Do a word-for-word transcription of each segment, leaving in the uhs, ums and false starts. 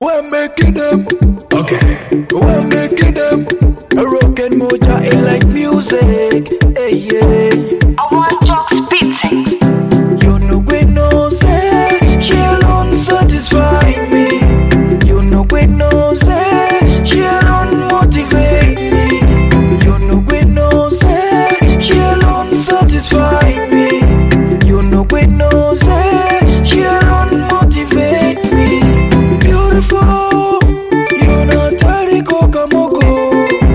We're making them. Okay. We're making them. A rock and moja, it like music. Hey, yeah. I want jokes beating. You know we know say she alone satisfy me. You know we know say she alone motivate me. You know we know say she alone satisfy me. You know we know say she alone motivate me. Beautiful, you know tariko kamoko.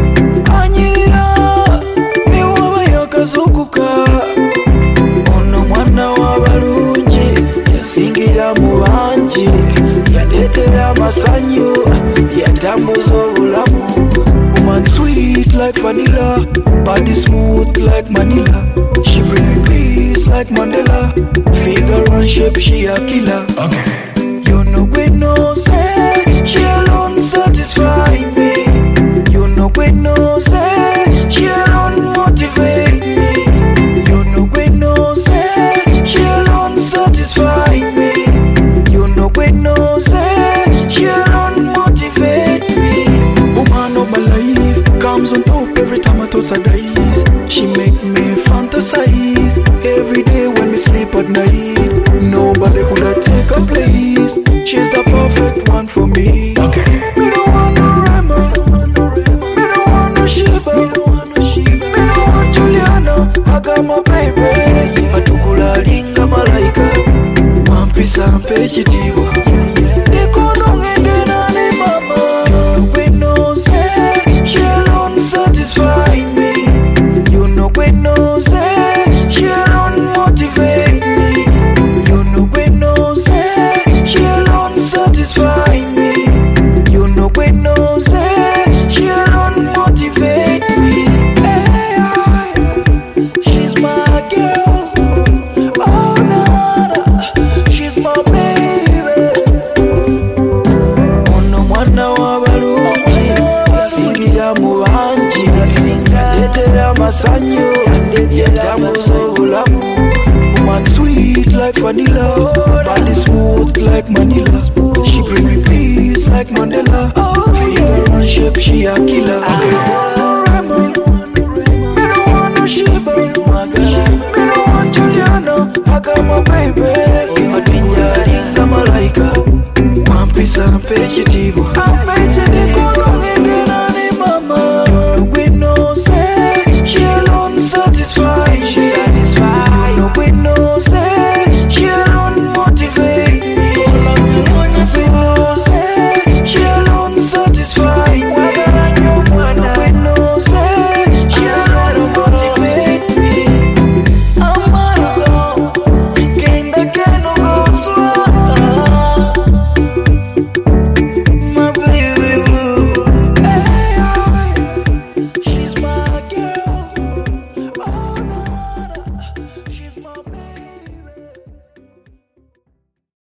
Anyirira ni wawe yakazukuka. Ono mwana w'abalungi yasingira mu bangi, yandetera amasanyu, yatambuza obulamu. Woman sweet like vanilla, body smooth like Manila. She bring me peace like Mandela. Figure and shape, she a killer. Okay. You know we know say she alone satisfy me. You know we know say she alone motivate me. You know we know say she alone satisfy me. You know we know say she alone motivate me. Woman of my life comes on top every time I toss her dice. She make me fantasize every day when we sleep at night. Nobody could have take her place. She's the perfect one for me. Okay. Me don't want no Rema, me don't want no Sheba, me don't want Juliana. I got my baby. Atukula linga malaika, wampisa mpechi tiwa. Nikono ngende nani mama. We know say she alone satisfy me. You know we know say she alone motivate me. You know we know say she alone satisfy me. You know we know say she alone motivate me. Hey, she's my girl. Oh nana, she's my baby. Ono mwana w'abalungi yasingira mu bangi, yandetera amasanyu, yatambuza obulamu. Woman sweet like vanilla, body smooth like Manila. She bring me peace like Mandela. Figure and shape, she a killer. Me don't want no Rema, me don't want no Sheba, me don't want Juliana. I got my baby. Atinja linga malaika, wampisa mpechi tigo. Ampechi tigo.